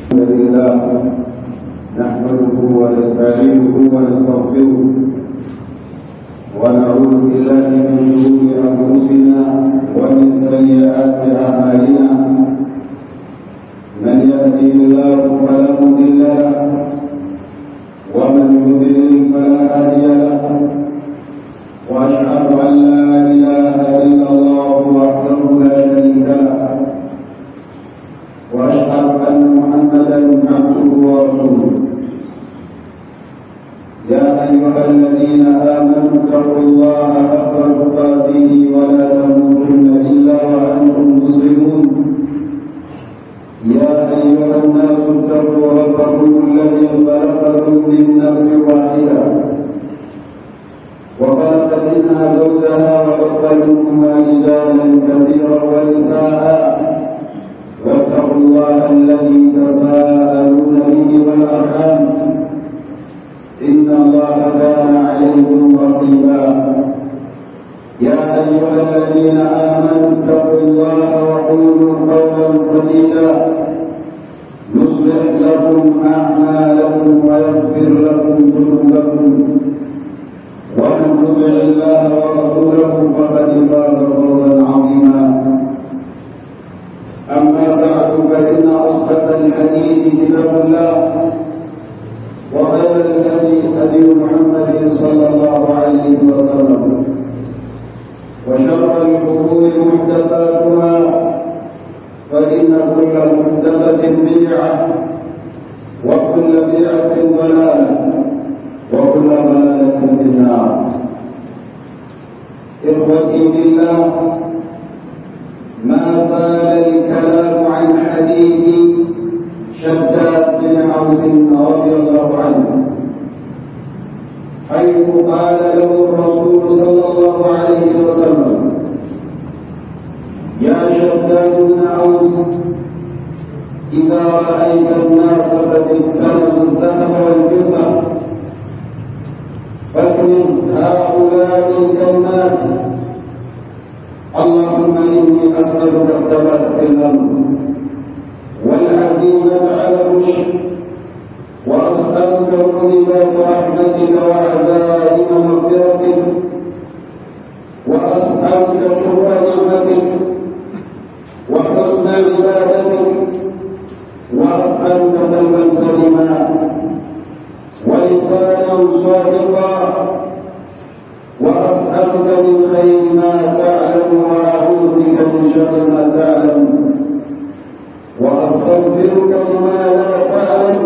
الحمد لله نحمده ونستعينه ونستغفره ونعوذ بالله من شرور أنفسنا ومن سيئات أعمالنا من يهده الله فلا مضل له ومن يضلل فلا هادي له وأشهد أن لا إله إلا الله وحده لا شريك له وأشهد أن محمدا عبده ورسوله يا أيها الذين آمنوا اتقوا الله حق تقاته ولا تموتن إلا وأنتم مسلمون يا أيها الناس اتقوا ربكم الذي خلقكم من نفس واحدة وخلق منها زوجها وبث منهما رجالا كثيرا ونساء واتقوا الله الذي تساءلون به والأرحام إن الله كان عليكم رقيبا يا أيها الذين آمنوا اتقوا الله وقولوا قولا سديدا يصلح لكم أعمالكم ويغفر لكم ذنوبكم ومن يطع الله ورسوله فقد فاز فوزا عظيما أما بعد فإن أصدق الحديث كتاب الله وخير الهدي هدي محمد صلى الله عليه وسلم وشر الأمور محدثاتها فإن كل محدثة بدعة وكل بدعة ضلالة وكل ضلالة في النار. إخوتي بالله ما زال الكلام عن حديث شداد بن عوف رضي الله عنه حيث قال له الرسول صلى الله عليه وسلم يا شداد بن عوف إذا رأيت الناس قد ابتلوا الذهب والفضة فاكرم هؤلاء الكلمات اللهم إني أسألك الثبات في الأمر والعزيمة على الرشد وأسألك موجبات رحمتك وعزائم مغفرتك وأسألك شكر نعمتك وحسن عبادتك وأسألك قلبا سليما ولسانا صادقا وأسألك من خير ما تعلم وأعوذ بك من شر ما تعلم وأستغفرك لما لا تعلم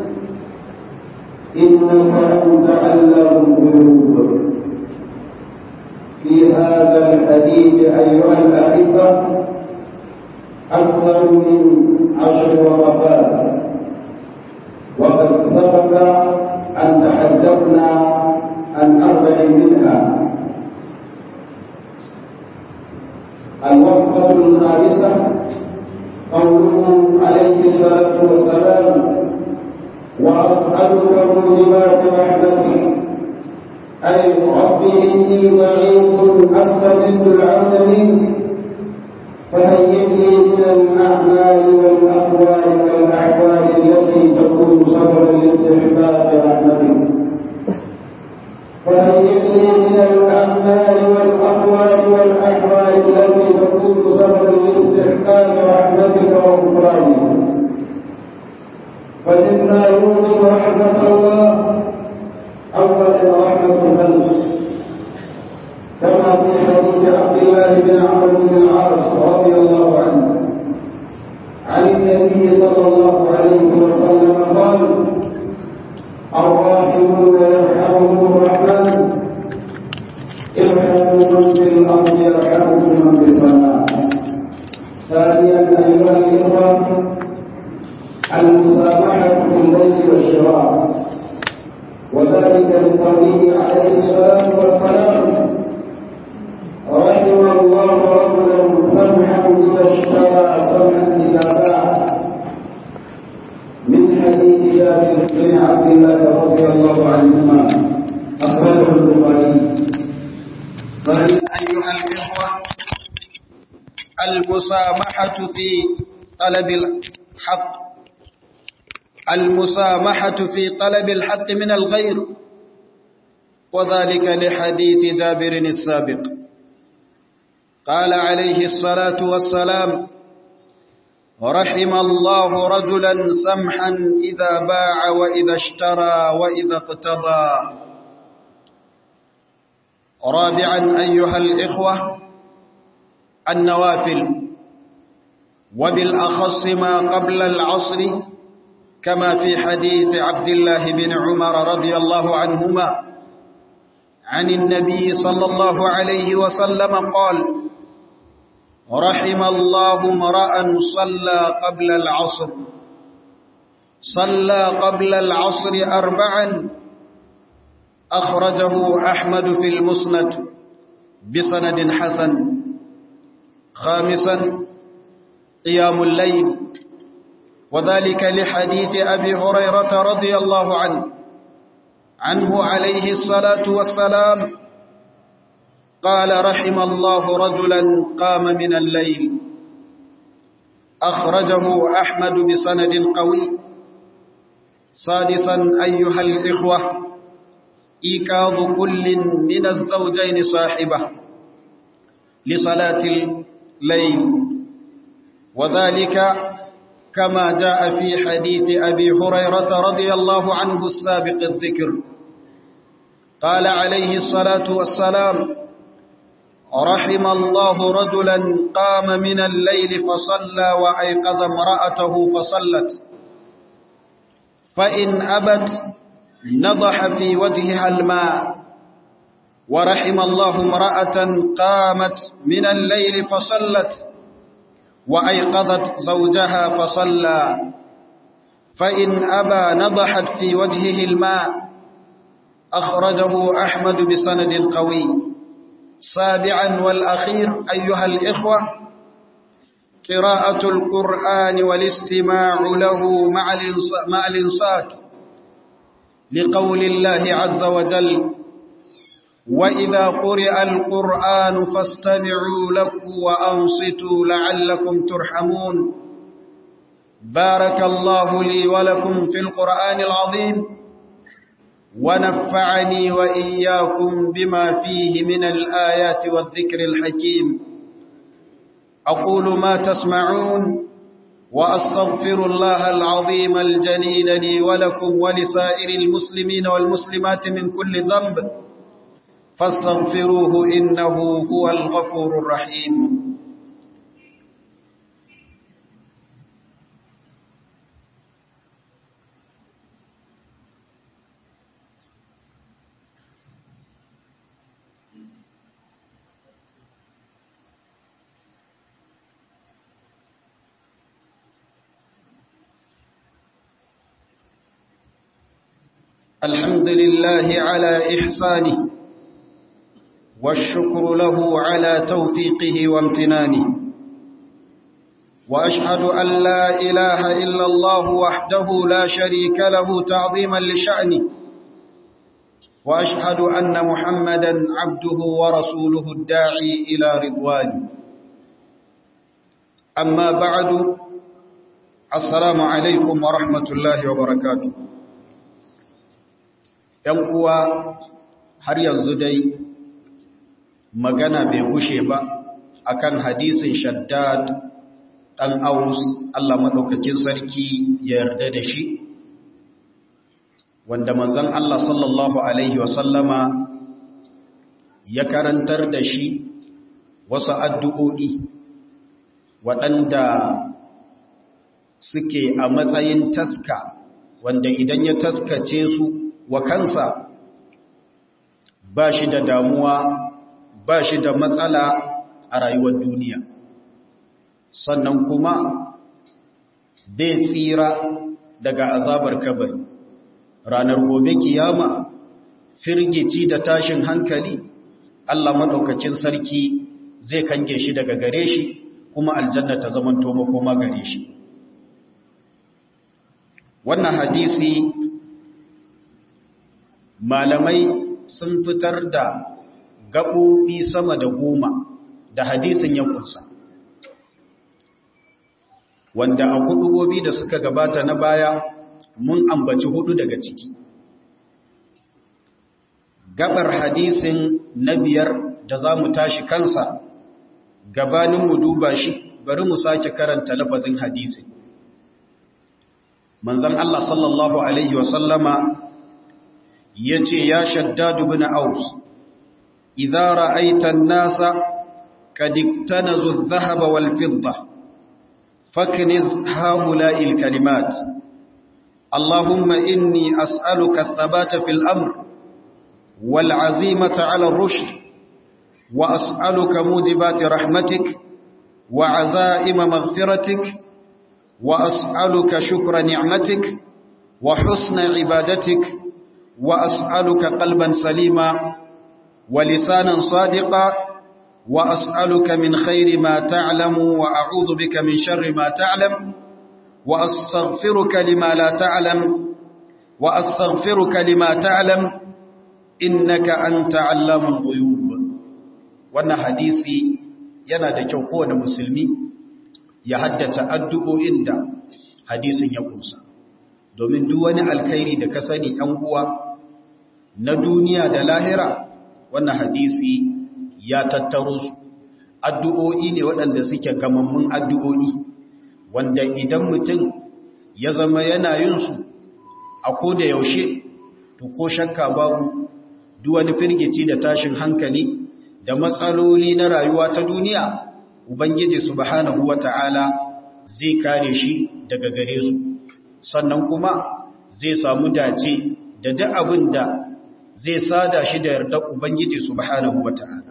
إنك أنت علام الغيوب. في هذا الحديث أيها الأحبة أكثر من 10 وقفات وقد سبق أن تحدثنا عن 4 منها. الوقفة الخامسة قوله عليه الصلاة والسلام وأسألك موجبات رحمتك أي رب إني ضعيف أستمد العون منك فهيئ لي من الأعمال والأقوال والأحوال التي تكون سببا لاستحباب رحمتك فهيئ لي من الأعمال والأقوال والأحوال التي تكون سببا لاستحقاق رحمتك وغفرانك فمما يوجب رحمة الله أولا رحمة الخلق كما في حديث عبد الله بن عمرو بن العاص رضي الله عنه عن النبي صلى الله عليه وسلم قال الراحمون يرحمهم الرحمن ارحموا من في الأرض يرحمكم من في السماء. ثانيا أيها الإخوة المسامحة في الليل والشراء وذلك لقوله عليه الصلاة والسلام رحم الله رجلا سمحا إذا اشترى سمحا إذا باع من حديث جابر بن عبد الله رضي الله عنهما أخرجه البخاري. أيها الإخوة المسامحة في طلب الحق المسامحة في طلب الحق من الغير، وذلك لحديث جابر السابق. قال عليه الصلاة والسلام: رحم الله رجلا سمحا إذا باع وإذا اشترى وإذا اقتضى. رابعا أيها الإخوة، النوافل، وبالأخص ما قبل العصر، كما في حديث عبد الله بن عمر رضي الله عنهما عن النبي صلى الله عليه وسلم قال: رحم الله امرأ صلى قبل العصر 4. أخرجه أحمد في المسند بسند حسن. خامسا قيام الليل، وذلك لحديث أبي هريرة رضي الله عنه عليه الصلاة والسلام قال: رحم الله رجلا قام من الليل. أخرجه أحمد بسند قوي. سادسا أيها الإخوة، إيقاظ كل من الزوجين صاحبه لصلاة الليل، وذلك كما جاء في حديث أبي هريرة رضي الله عنه السابق الذكر. قال عليه الصلاة والسلام: رحم الله رجلا قام من الليل فصلى وأيقظ امرأته فصلت، فإن أبت نضح في وجهها الماء. ورحم الله امرأة قامت من الليل فصلت وأيقظت زوجها فصلى، فإن أبى نضحت في وجهه الماء. أخرجه أحمد بسند قوي. سابعا والأخير أيها الإخوة، قراءة القرآن والاستماع له مع الإنصات لقول الله عز وجل: وإذا قرئ القرآن فاستمعوا له وأنصتوا لعلكم ترحمون. بارك الله لي ولكم في القرآن العظيم، ونفعني وإياكم بما فيه من الآيات والذكر الحكيم. أقول ما تسمعون، وأستغفر الله العظيم الجليل لي ولكم ولسائر المسلمين والمسلمات من كل ذنب، فاستغفروه إنه هو الغفور الرحيم. الحمد لله على إحسانه، والشكر له على توفيقه وامتنانه، وأشهد أن لا إله إلا الله وحده لا شريك له تعظيما لشأنه، وأشهد أن محمدا عبده ورسوله الداعي إلى رضوانه. أما بعد، السلام عليكم ورحمة الله وبركاته. ‘Yan uwa, har yanzu dai magana bai gushe ba akan hadisin Shaddad ɗan Aus, Allah maɗaukakin sarki ya yarda da shi, wanda manzon Allah sallallahu Alaihi wasallama ya karantar da shi wasu addu'o'i waɗanda suke a matsayin taska, wanda idan ya taskace su wa kansa ba shi da damuwa, ba shi da matsala a rayuwar duniya, sannan kuma zai tsira daga azabar kabari ranar gobe kiyama. Firgici da tashin hankali Allah madaukakin sarki zai kange shi daga gare shi, kuma aljanna ta zamanto makoma gare shi. Wannan hadisi malamai sun fitar da gaɓoɓi sama da 10 da hadisin ya kunsa, wanda a hudubobi da suka gabata na baya mun ambaci 4 daga ciki. Gabar hadisin na 5 da za mu tashi kansa, gabanin mu duba shi, bari mu sake karanta lafazin hadisin. Manzon Allah sallallahu Alaihi wasallama ya ce, ya Shaddad ibn Aus, idza ra'aita an-nasa qad iktanazu adh-dhahaba wal-fidda fakniz haula'i al-kalimat Allahumma inni as'aluka ath-thabata fil amr wal-'azimata 'ala ar-rushd wa as'aluka mujibati rahmatik wa 'azaima maghfiratik wa as'aluka shukra ni'matik wa husna 'ibadatik wa as'aluka qalban salima ولسانا صادقا وأسألك من خير ما تعلم وأعوذ بك من شر ما تعلم وأستغفرك لما تعلم إنك أنت علام الغيوب. wannan hadisi yana da kyau kowane musulmi ya haddace addu'o'in da hadisin ya kunsa, domin duk wani alkhairi da ka sani ‘yan uwa na duniya da lahira, wannan hadisi ya tattaro su. Addu'o'i ne waɗanda suke gamammun addu'o'i, wanda idan mutum ya zama yana yin su a ko da yaushe, to ko shakka babu duk wani firgici da tashin hankali da matsaloli na rayuwa ta duniya, Ubangiji subhanahu wata'ala zai kare shi daga gare su, sannan kuma zai samu dace da duk abin da zai sada shi da yardar Ubangiji subhanahu wata'ala.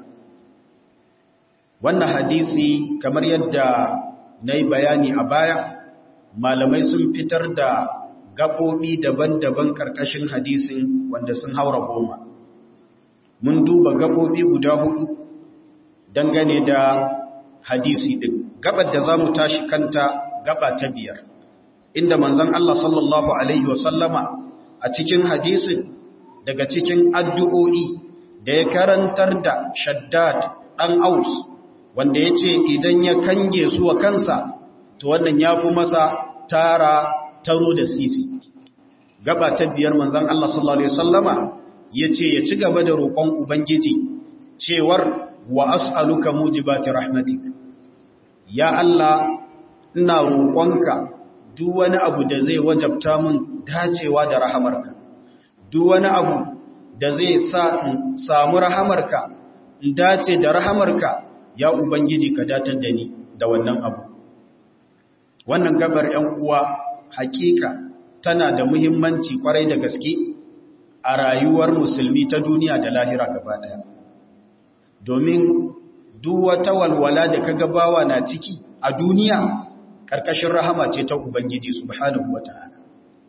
Wannan hadisi, kamar yadda na yi bayani a baya, malamai sun fitar da gaɓoɓi daban-daban ƙarƙashin hadisin wanda sun haura 10. Mun duba gaɓoɓi guda 4 dangane da hadisi ɗin. Gaɓar da za mu tashi kanta gaɓa ta 5, inda manzon Allah sallallahu Alaihi wasallama a cikin hadisin, daga cikin addu'o'i da ya karantar da Shaddad ɗan Aus, wanda ya ce idan ya kange su wa kansa, to wannan ya fi masa taro da sisi. Gaba ta 5 manzan Allah sallallahu Alaihi Wasallama ya ce ya ci gaba da roƙon Ubangiji cewar wa as'aluka mujibati rahmatik. Ya Allah, ina roƙonka duk wani abu da zai wajabta min dacewa da rahamarka. Duk wani abu da zai sa in samu rahamarka, in dace da rahamarka, ya Ubangiji ka datar da ni da wannan abu. Wannan gabar ‘yan uwa hakika tana da muhimmanci kwarai da gaske a rayuwar musulmi ta duniya da lahira gaba ɗaya. Domin duk wata walwala da ka gabawa na ciki a duniya, ƙarƙashin rahama ce ta Ubangiji subhanahu wa ta'ala.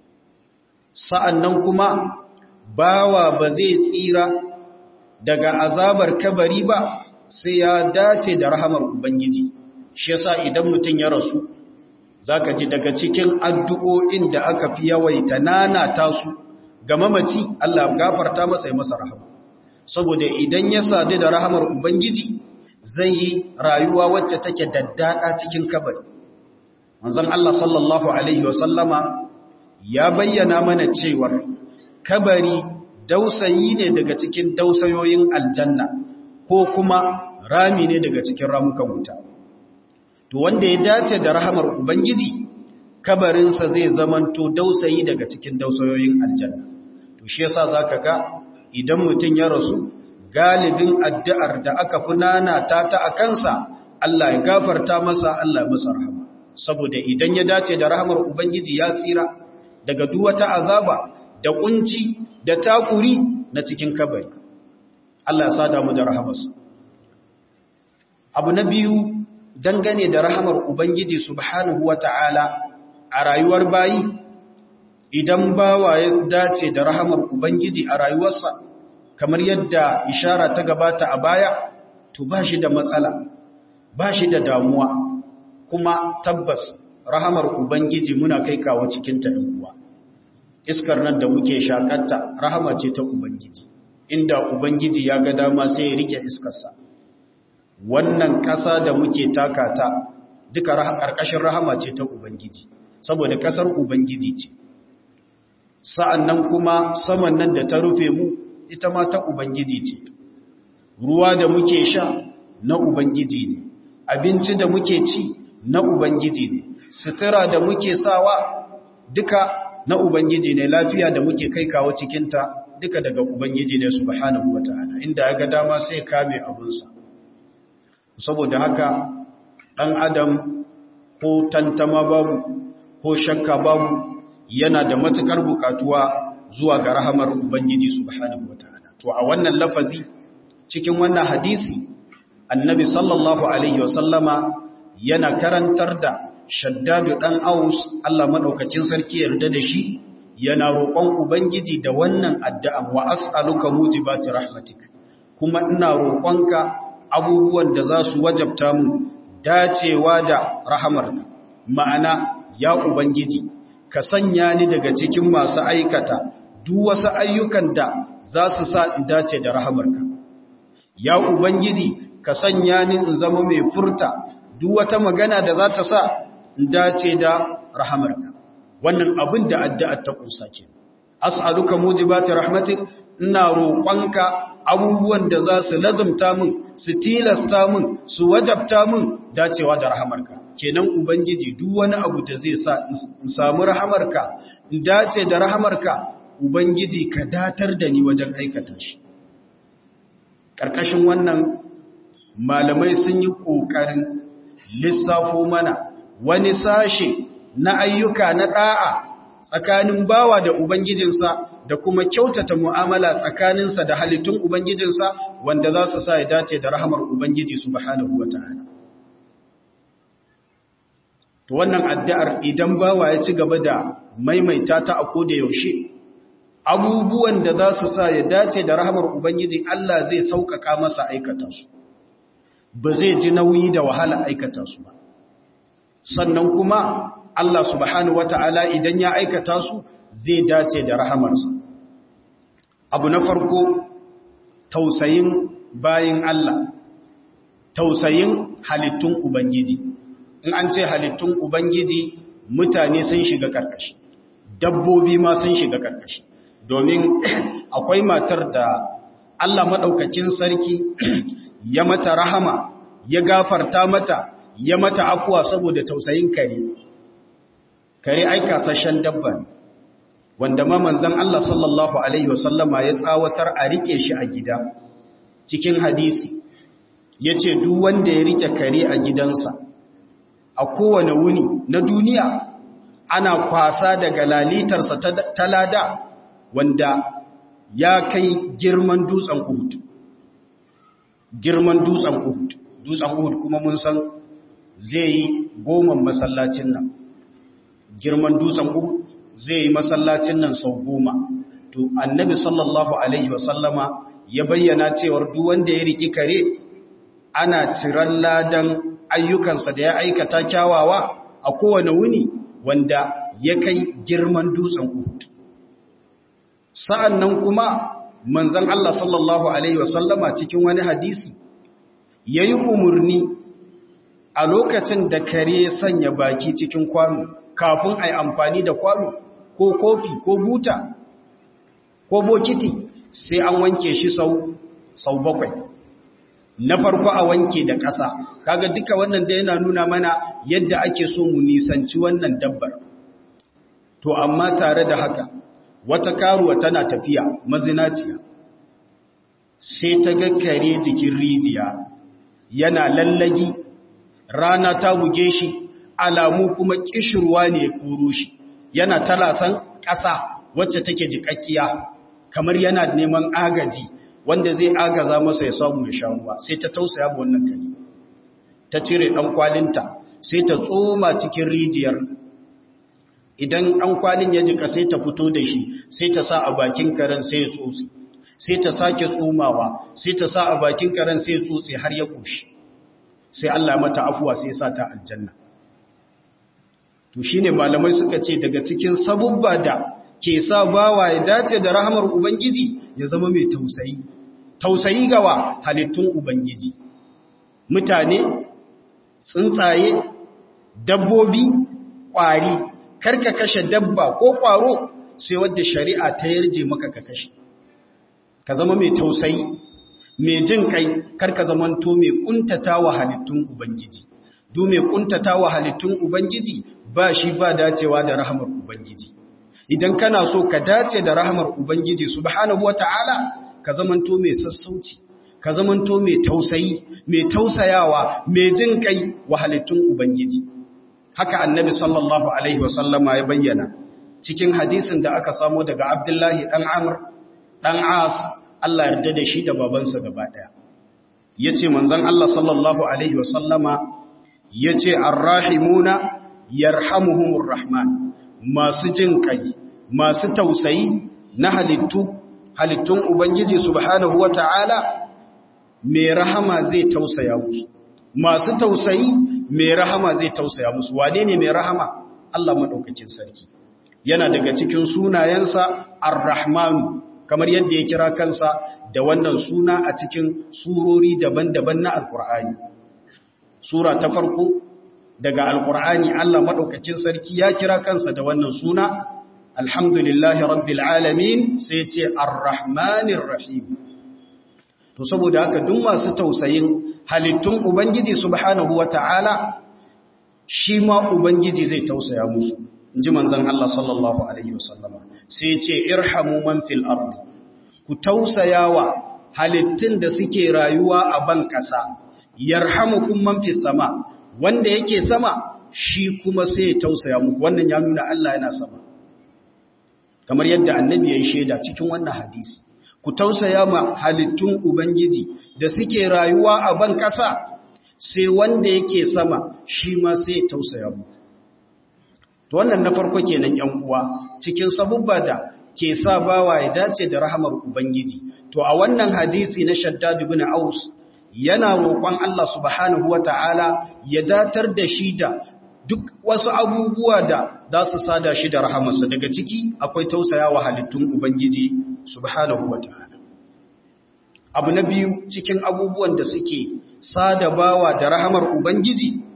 Sa'an nan kuma, bawa ba zai tsira daga azabar kabari ba sai ya dace da rahamar Ubangiji. Shi yasa idan mutum ya rasu, za ka ji daga cikin addu'o'in da aka fi yawaita nanata su ga mamaci, Allah gafarta masa ya masa rahama. Saboda idan ya sadu da rahamar Ubangiji, zai yi rayuwa wacce take daddaka cikin kabari. Manzon Allah sallallahu Alaihi wasallama ya bayyana mana cewar kabari dausayi ne daga cikin dausayoyin aljanna, ko kuma rami ne daga cikin ramukan wuta. To wanda ya dace da rahamar Ubangiji, kabarinsa zai zamanto dausayi daga cikin dausayoyin aljanna. To shi yasa zaka ga idan mutum ya rasu, galibin addu'ar da aka fi nanata ta a kansa, Allah ya gafarta masa, Allah ya masa rahama. Saboda idan ya dace da rahamar Ubangiji ya tsira daga duk wata azaba da kunci da takuri na cikin kabari. Allah ya sada mu da rahamarsa. Abu na biyu, dangane da rahamar Ubangiji subhanahu wata'ala a rayuwar bayi, idan bawa ya dace da rahamar Ubangiji a rayuwarsa, kamar yadda ishara ta gabata a baya, to ba shi da matsala, ba shi da damuwa, kuma tabbas rahamar Ubangiji muna kai kawo cikin ta uwa. Iskar nan da muke shakatta rahama ce ta Ubangiji, inda Ubangiji ya ga dama sai ya rike iskarsa. Wannan ƙasa da muke takata duka ƙarƙashin rahama ce ta Ubangiji, saboda ƙasar Ubangiji ce. sa'annan kuma saman nan da ta rufe mu ita ma ta Ubangiji ce, ruwa da muke sha na Ubangiji ne, abinci da muke ci na Ubangiji ne, sutura da muke sawa duka na Ubangiji ne, lafiya da muke kai kawo cikinta duka daga Ubangiji ne subhanahu wa ta'ala, inda ya ga dama sai kame abunsa. Saboda haka ɗan adam ko tantama babu ko shakka babu yana da matuƙar buƙatuwa zuwa ga rahamar Ubangiji subhanahu wa ta'ala. To a wannan lafazi cikin wannan hadisi annabi sallallahu alaihi wasallama yana karantar da Shaddadu ɗan Aus, Allah maɗaukakin sarki yarda da shi, yana roƙon Ubangiji da wannan addu'an wa as'aluka mujibati rahmatik, kuma ina roƙonka abubuwan da za su wajabta mu dacewa da rahamarka. Ma'ana, ya Ubangiji, ka sanya ni daga cikin masu aikata duk wasu ayyukan da za su sa in dace da rahamarka. Ya Ubangiji, ka sanya ni in zama mai furta duk wata magana da za ta sa in dace da rahamarka. Wannan abin da addu'ar ta kunsa ke. As'aluka mujibati rahmatik, ina roƙonka abubuwan da za su lazumta min, su tilasta min, su wajabta min dacewa da rahamarka. Kenan Ubangiji duk wani abu da zai sa in samu rahamarka, in dace da rahamarka, Ubangiji ka datar da ni wajen aikata shi. Ƙarƙashin wannan malamai sun yi ƙoƙarin lissafo mana wani sashe na ayyuka na ɗa'a tsakanin bawa da Ubangijinsa da kuma kyautata mu'amala tsakaninsa da halittun Ubangijinsa wanda za su sa ya dace da rahamar Ubangiji subhanahu wa ta'ala. To wannan addu'ar idan bawa ya ci gaba da maimaita ta a koda yaushe, abubuwan da za su sa ya dace da rahamar Ubangiji Allah zai sauƙaƙa masa aikata su, ba zai ji nauyi da wahala aikata su ba. Sannan kuma Allah subhanahu wata'ala idan ya aikata su zai dace da rahamarsa. Abu na farko, tausayin bayin Allah, tausayin halittun Ubangiji. In an ce halittun Ubangiji, mutane sun shiga karkashi, dabbobi ma sun shiga karkashi. Domin akwai matar da Allah maɗaukakin sarki ya mata rahama, ya gafarta mata, ya mata afuwa saboda tausayin kare. Kare ai kasashen dabba ne, wanda ma manzon Allah sallallahu alaihi wasallama ya tsawatar a rike shi a gida. Cikin hadisi yace duk wanda ya rike kare a gidansa a kowane wuni na duniya ana kwasa daga lalitarsa ta lada wanda ya kai girman dutsen Uhud. Girman dutsen Uhud. Dutsen Uhud kuma mun san zai yi goman masallacin nan. Girman dutsen Uhud zai yi masallacin nan sau 10. To annabi sallallahu alaihi wasallama ya bayyana cewar duk wanda ya riki kare ana ciran ladan ayyukansa da ya aikata kyawawa a kowane wuni wanda ya kai girman dutsen Uhud. Sa'annan kuma manzon Allah sallallahu alaihi wasallama cikin wani hadisi yayi umurni a lokacin da kare ya sanya baki cikin kwano kafin ai amfani da kwano ko kofi ko buta ko bokiti sai an wanke shi sau 7. Na farko a wanke da ƙasa. Kaga duka wannan da yana nuna mana yadda ake so mu nisanci wannan dabbar. To amma tare da haka wata karuwa tana tafiya mazinaciya sai ta ga kare jikin rijiya yana lallagi, rana ta buge shi, alamu kuma kishirwa ne ya koro shi, yana talasan ƙasa wacce take jikakkiya kamar yana neman agaji wanda zai agaza masa ya samu ya sha ruwa. Sai ta tausaya ma wannan kare, ta cire ɗan kwalinta sai ta tsoma cikin rijiyar. Idan ɗan kwalin ya jika sai ta fito da shi, sai ta sa a bakin karen sai ya tsotse, sai ta sake tsomawa, sai ta sa a bakin karen sai ya tsotse har ya ƙoshi. Sai Allah mata afuwa sai sa ta aljanna. To shine malamai suka ce daga cikin sabubba da ke sa bawa ya dace da rahamar Ubangiji ya zama mai tausayi. Tausayi gawa halittun Ubangiji, mutane, tsuntsaye, dabbobi, ƙwari. Karka kashe dabba ko ƙwaro sai wadda shari'a ta yarje maka ka kashe. Ka zama mai tausayi, mai jin kai, kar ka zamanto mai kuntatawa halittun Ubangiji. Du mai kuntatawa halittun Ubangiji ba shi ba dacewa da rahamar Ubangiji. Idan kana so ka dace da rahamar Ubangiji subhanahu wata'ala, ka zamanto mai sassauci, ka zamanto mai tausayi, mai tausayawa, mai jin kai wa halittun Ubangiji. Haka Annabi sallallahu alaihi wasallama ya bayyana cikin hadisin da aka samo daga Abdullahi dan Amr dan As, Allah yarda da shi da babansa gaba daya. Yace manzon Allah sallallahu alaihi wasallama yace arrahimuna yarhamuhumur rahman, masu jin kai, masu tausayi na halittun Ubangiji subhanahu wata'ala, mai rahama zai tausaya musu. Masu tausayi mai rahama zai tausaya musu. Wane ne mai rahama? Allah madaukakin sarki. Yana daga cikin sunayensa Ar-Rahmanu, kamar yadda ya kira kansa da wannan suna a cikin surori daban-daban na Al-Qur'ani. Sura ta farko daga Al-Qur'ani, Allah madaukakin sarki ya kira kansa da wannan suna, Alhamdulillahi Rabbil Alamin, sai ce Ar-Rahmanir Rahim. To saboda haka duk masu tausayin halittun Ubangiji subhanahu wata'ala, shi ma Ubangiji zai tausaya musu. Inji manzon Allah sallallahu alaihi wasallama, sai ce irhamu man fil ardi, ku tausayawa halittun da suke rayuwa a ban ƙasa, yarhamukum man fis sama, wanda yake sama shi kuma sai ya tausaya muku. Wannan ya nuna Allah yana sama, kamar yadda annabi ya yi shaida cikin wannan hadisi. Ku tausaya ma halittun Ubangiji da suke rayuwa a ban ƙasa, sai wanda yake sama shi ma sai ya tausaya muku. To wannan na farko kenan ‘yan uwa, cikin sabubba da ke sa bawa ya dace da rahamar Ubangiji. To a wannan hadisi na Shaddad ibn Aus, yana roƙon Allah subhanahu wata'ala ya datar da shi da duk wasu abubuwa da za su sada shi da rahamarsa. Daga ciki akwai tausayawa halittun Ubangiji subhanahu wata'ala. Abu na biyu cikin abubuwan da suke sada bawa da rahamar Ubangiji,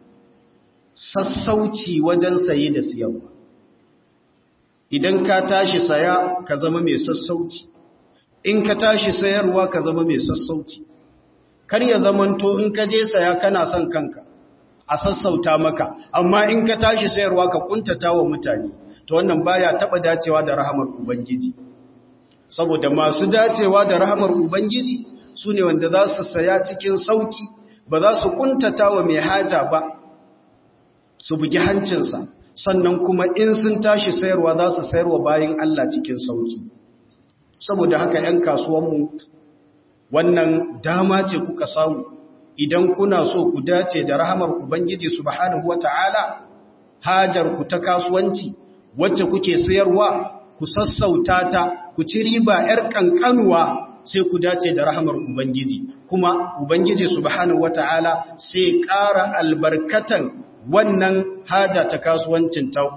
sassauci wajen saye da siyarwa. Idan ka tashi saya ka zama mai sassauci, in ka tashi sayarwa ka zama mai sassauci. Kar ya zamanto in ka je saya kana son kanka a sassauta maka, amma in ka tashi sayarwa ka kuntata wa mutane, to wannan baya taba dacewa da rahamar Ubangiji. Saboda masu dacewa da rahamar Ubangiji su ne wanda za su saya cikin sauki, ba za su kuntata wa mai haja ba, su bugi hancinsa, sannan kuma in sun tashi sayarwa za su sayarwa bayan Allah cikin sauki. Saboda haka ‘yan kasuwanmu, wannan dama ce kuka samu, idan kuna so ku dace da rahamar Ubangiji subhanahu wata'ala, hajar ku ta kasuwanci wacce kuke sayarwa, ku sassauta ta, ku ci riba ‘yar ƙanƙanuwa, sai ku dace da rahamar Ubangiji. Kuma Ubangiji subhanahu wata'ala sai ƙara albarkatan wannan haja ta kasuwancin ta.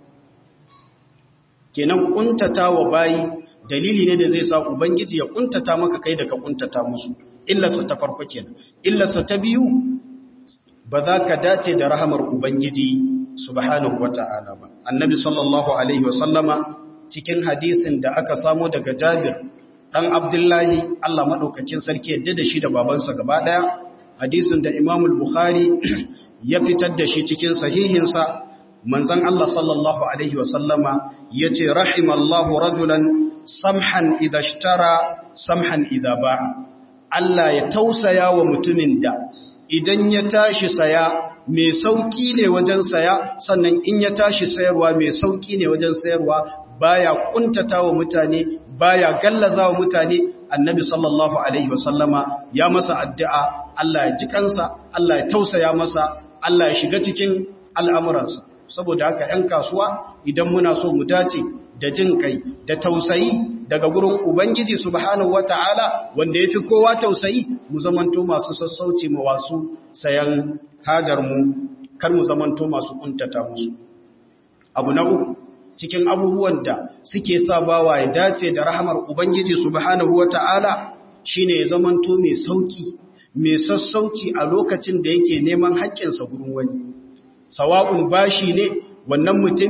Kenan kuntata wa bayi dalili ne da zai sa Ubangiji ya kuntata maka kai da ka kuntata musu. Illarsa ta farko kenan. Illarsa ta biyu, ba za ka dace da rahamar Ubangiji subhanahu wata'ala ba. Annabi sallallahu alaihi wasallama cikin hadisin da aka samo daga Jabir dan Abdullahi, Allah madaukakin sarki yadda da shi da babansa gaba daya, hadisin da Imam al-Bukhari ya fitar da shi cikin sahihinsa, manzon Allah sallallahu alaihi wasallama yace rahimallahu rajulan samhan idha ishtara samhan idha ba'a. Allah ya tausaya wa mutumin da idan ya tashi saya mai sauki ne wajen saya, sannan in ya tashi sayarwa mai sauki ne wajen sayarwa, baya kuntata wa mutane, baya gallaza wa mutane. Annabi sallallahu alaihi wasallama ya masa addu'a, Allah ya ji kansa, Allah ya tausaya masa, Allah ya shiga cikin al'amuransa. Saboda haka ‘yan kasuwa, idan muna so mu dace da jin kai da tausayi daga gurin Ubangiji subhanahu wata'ala, wanda ya fi kowa tausayi, mu zamanto masu sassauci ma wasu sayan hajarmu, kar mu zamanto masu kuntata musu. Abu na uku, cikin abubuwan da suke sa bawa ya dace da rahamar Ubangiji subhanahu wata'ala, shine ya zamanto mai sauki, mai sassauci a lokacin da yake neman haƙƙinsa gurin wani. Sawa'un bashi ne wannan mutumi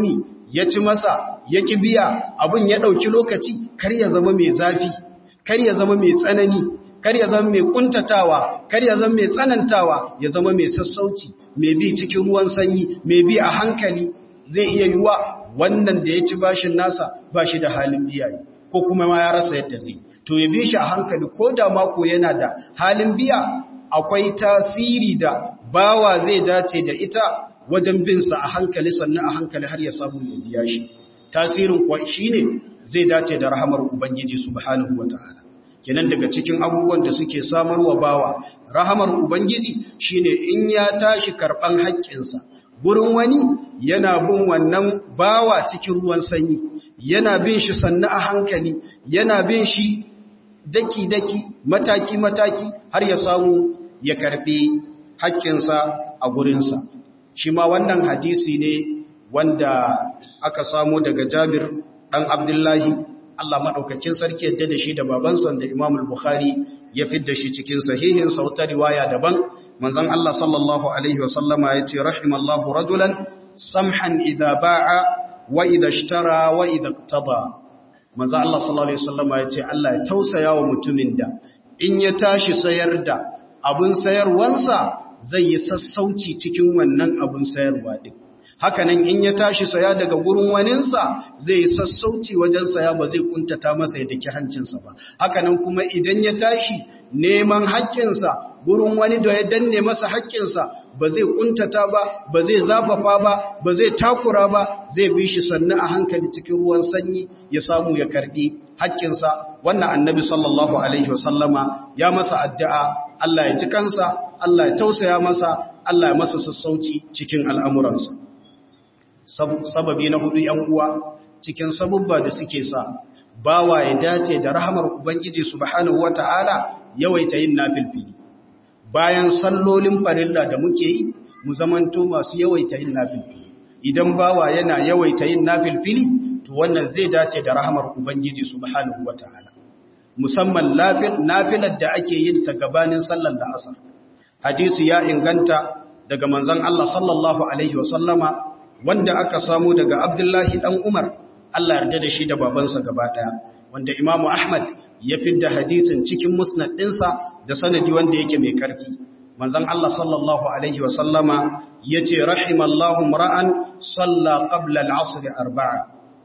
ya ci masa ya ki biya abin ya ɗauki lokaci, kar ya zama mai zafi, kar ya zama mai tsanani, kar ya zama mai kuntatawa, kar ya zama mai tsanantawa, ya zama mai sassauci, mai bi cikin ruwan sanyi, mai bi a hankali. Zai iya yiwa wannan da ya ci bashin nasa ba shi da halin biya ko kuma ma ya rasa yadda zai, to ya bi shi a hankali, ko da mako yana da halin biya, akwai tasiri da bawa zai dace da ita wajen binsa a hankali, sannan a hankali har ya samu ya biya shi. Tasirin kuwa shi ne zai dace da rahamar Ubangiji subhanahu wa ta'ala. Kenan daga cikin abubuwan da suke samarwa bawa rahamar Ubangiji shine in ya tashi karɓan haƙƙinsa gurin wani, yana bin wannan bawa cikin ruwan sanyi, yana bin shi sannu a hankali, yana bin shi daki-daki, mataki-mataki, har ya samu ya karɓi haƙƙinsa a gurinsa. Shi ma wannan hadisi ne wanda aka samu daga Jabir ɗan Abdullahi, Allah maɗaukakin sarki yadda da shi da babansa, da Imam al-Bukhari ya fidda shi cikin sahihinsa wata riwaya daban. Manzon Allah sallallahu alaihi wasallama ya ce, rahimallahu rajulan samhan idha ba'a wa idha ishtara wa idha iqtada. Manzon Allah sallallahu alaihi wasallama ya ce, Allah ya tausaya wa mutumin da in ya tashi sayar da abun sayarwansa zai yi sassauci cikin wannan abun sayarwa din. Hakanan in ya tashi saya daga gurin waninsa zai yi sassauci wajen saya, ba zai kuntata masa ya daki hancinsa ba. Hakanan kuma idan ya tashi neman haƙƙinsa gurin wani da ya danne masa haƙƙinsa, ba zai kuntata ba, ba zai zafafa ba, ba zai takura ba, zai bi shi sannu a hankali cikin ruwan sanyi ya samu ya karɓi haƙƙinsa. Wannan annabi sallallahu alaihi wasallama ya masa addu'a, Allah ya ji kansa, Allah ya tausaya masa, Allah ya masa sassauci cikin al'amuransa. Sababi na hudu ‘yan uwa cikin sabubba da suke sa bawa ya dace da rahamar Ubangiji subhanahu wa ta'ala, yawaita yin nafilfili. Bayan sallolin farilla da muke yi, mu zamanto masu yawaita yin nafilfili. Idan bawa yana yawaita yin nafilfili, to wannan zai dace da rahamar Ubangiji subhanahu wa ta'ala. Musamman nafilar da ake yin ta gabanin sallar la'asar. Hadisi ya inganta daga manzon Allah sallallahu alaihi wasallama, wanda aka samu daga Abdullahi ɗan Umar, Allah yarda da shi da babansa gaba ɗaya, wanda Imamu Ahmad ya fidda hadisin cikin musnad ɗinsa da sanadi wanda yake mai ƙarfi. Manzon Allah sallallahu alaihi wasallama ya ce, rahimallahu ra'an salla qabla al-asr arba'a.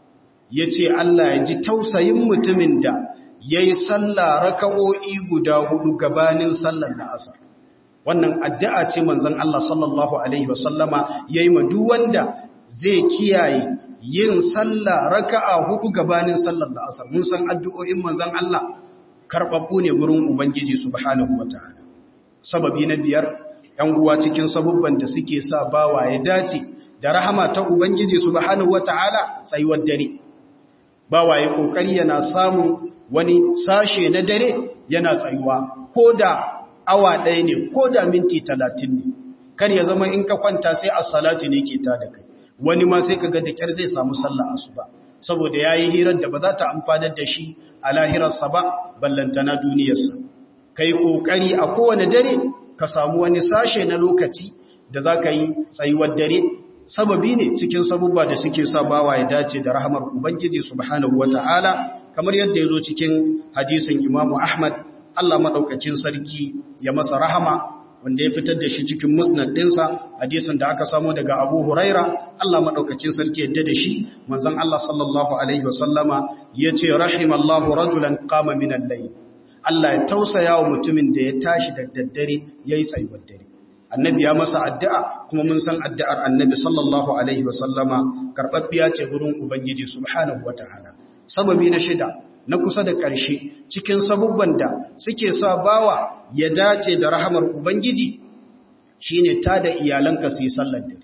Ya ce Allah ya ji tausayin mutumin da ya yi salla raka'o'i guda 4 gabanin sallar la'asar. Wannan addu'a ce manzon Allah sallallahu alaihi wasallama yayi ma duk wanda zai kiyaye yin sallah raka'a 4 gabanin sallar la'asar. Mun san addu'o'in manzon Allah karbabbu ne gurin Ubangiji subhanahu wataala. Sababi na 5, ɗan uwa cikin sabubban da suke sa bawa ya dace da rahama ta Ubangiji subhanahu wataala, tsayuwar dare. Bawa ya kokari yana samun wani sashe na dare yana tsayuwa, ko da awa 1 ne, ko da minti 30 ne. Kar ya zama in ka kwanta sai as-salatu ne ke ta da kai. Wani ma sai kaga da kyar zai samu sallah asuba, saboda yayi hirar da ba za ta amfanar da shi a lahirarsa ba, ballantana duniyarsa. Kai kokari a kowane dare ka samu wani sashe na lokaci da zaka yi tsayuwar dare. Sababi ne cikin sabubba da suke sa bawa ya dace da rahamar Ubangiji subhanahu wataala, kamar yadda yazo cikin hadisin Imam Ahmad, Allah madaukakin sarki ya masa rahama, wanda ya fitar da shi cikin musnad ɗinsa, hadisin da aka samu daga Abu Huraira, Allah madaukakin sarki yadda da shi, manzon Allah sallallahu alaihi wasallama yace, rahimallahu rajulan qama min al-layl. Allah ya tausaya wa mutumin da ya tashi da daddare yayi tsayuwar dare. Annabi ya masa addu'a, kuma mun san addu'ar Annabi sallallahu alaihi wasallama karbabbiya ce gurin Ubangiji subhanahu wataala. Sababi na 6 na kusa da ƙarshe cikin sabubban da suke sa bawa ya dace da rahamar Ubangiji shine tada iyalanka su yi sallar dare.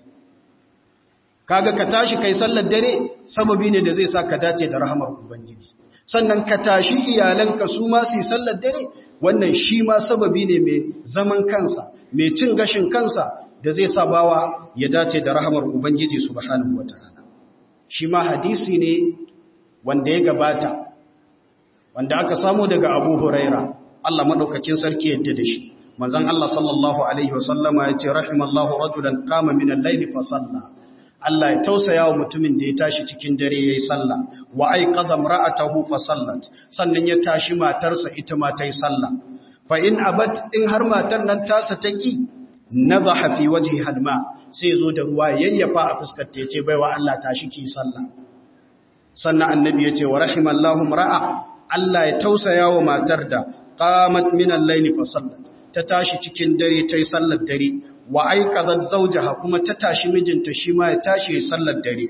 Kaga ka tashi kai sallar dare sababi ne da zai sa ka dace da rahamar Ubangiji. Sannan ka tashi iyalanka su ma su yi sallar dare, wannan shi ma sababi ne mai zaman kansa, mai cin gashin kansa, da zai sa bawa ya dace da rahamar Ubangiji subhanahu wataala. Shi ma hadisi ne wanda ya gabata, wanda aka samu daga Abu Huraira, Allah madaukakin sarki yadda da shi. Manzon Allah sallallahu alaihi wasallama ya ce, rahimallahu rajulan qama min al-layli fa salla. Allah ya tausaya wa mutumin da ya tashi cikin dare yayi sallah wa aiqadha imra'atahu fa sallat sannan ya tashi matarsa ita ma tayi sallah fa in abat in har matar nan tasa taki nadaha fi wajhi halma sai zo da ruwa yayyafa a fuskar ta yace baiwa Allah tashi ki sallah sannan annabi yace wa rahimallahu imra'a Allah ya tausaya wa matar da qamat min al-layli fa sallat ta tashi cikin dare tayi sallar dare wa aiqadat zawjaha kuma ta tashi mijinta shi ma ya tashi ya sallar dare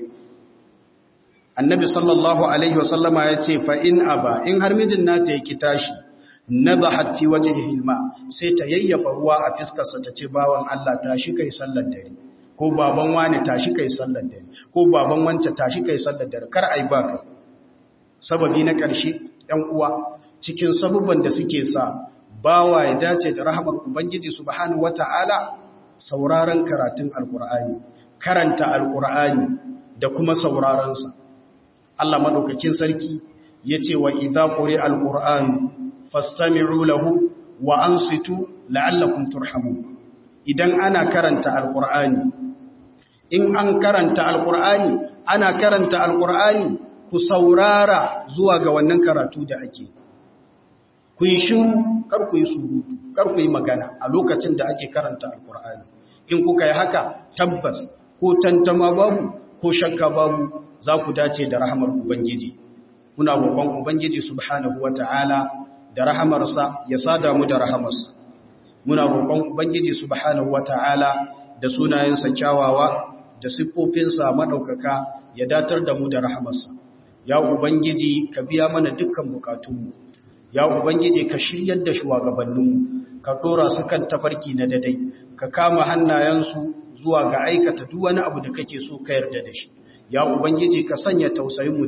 annabi sallallahu alaihi wasallama yace fa in aba in har mijin nata yake tashi nadahat fi wajhihi alma sai ta yayyafa ruwa a fiskar sa tace bawan Allah tashi kai sallar dare ko baban wani tashi kai sallar dare ko baban wance tashi kai sallar dare kar ai baka sababi na ƙarshe ɗan uwa cikin sabubban da suke sa bawa ya dace da rahmar ubangiji subhanahu wataala sauraron karatun alqur'ani karanta alqur'ani da kuma sauraron sa Allah madaukakin sarki yace wa idza quri'a alqur'anu fastami'u lahu wa ansitu la'allakum turhamun idan ana karanta alqur'ani in an karanta alqur'ani ana karanta alqur'ani ku saurara zuwa ga wannan karatu da ake ku yi shiru kar ku yi surutu kar ku yi magana a lokacin da ake karanta alqur'ani in kuka yi haka tabbas ko tantama babu ko shakka babu za ku dace da rahamar ubangiji muna roƙon ubangiji subhanahu wataala da rahamarsa ya sada mu da rahamarsa muna roƙon ubangiji subhanahu wataala da sunayensa kyawawa da siffofinsa madaukaka ya datar da mu da rahamarsa ya ubangiji ka biya mana dukkan bukatunmu ya ubangiji ka shiryar da shugabanninmu ka dora su kan tafarki na dadai ka kama hannayensu zuwa ga aikata duk wani abu da kake so ka yarda da shi ya ubangiji ka sanya tausayinmu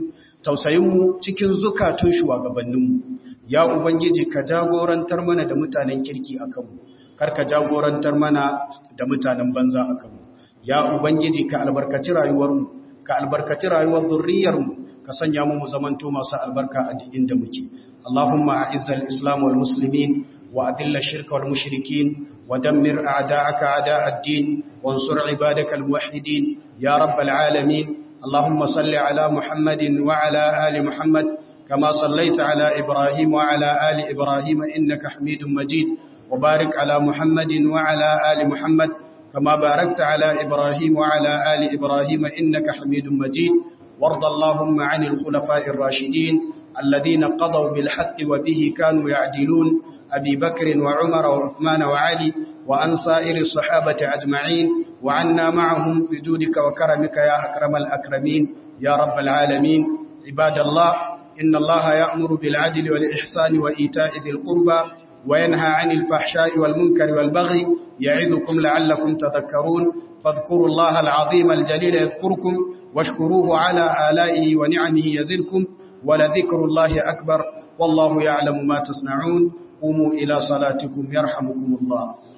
cikin zukatun shugabanninmu ya ubangiji ka jagorantar mana da mutanen kirki a kanmu kar ka jagorantar mana da mutanen banza a kanmu ya ubangiji ka albarkaci rayuwarmu ka albarkaci rayuwar zurriyarmu ka sanya mu zamanto masu albarka a duk inda muke Allahumma a'izzal islam wal muslimin wa adilla shirka wal mushrikin wa dammir a'da'aka a'da'ad-din wansur ibadakal muwahhidin ya rabbal alamin Allahumma salli ala Muhammadin wa ala ali Muhammad كما صليت على إبراهيم وعلى آل إبراهيم إنك حميد مجيد وبارك على محمد وعلى آل محمد كما باركت على إبراهيم وعلى آل إبراهيم إنك حميد مجيد وارض اللهم عن الخلفاء الراشدين الذين قضوا بالحق وبه كانوا يعدلون أبي بكر وعمر وعثمان وعلي وعن سائر الصحابة أجمعين وعنا معهم بجودك وكرمك يا أكرم الأكرمين يا رب العالمين عباد الله إن الله يأمر بالعدل والإحسان وإيتاء ذي القربى وينهى عن الفحشاء والمنكر والبغي يعظكم لعلكم تذكرون فاذكروا الله العظيم الجليل يذكركم واشكروه على آلائه ونعمه يزدكم ولذكر الله أكبر والله يعلم ما تصنعون قوموا إلى صلاتكم يرحمكم الله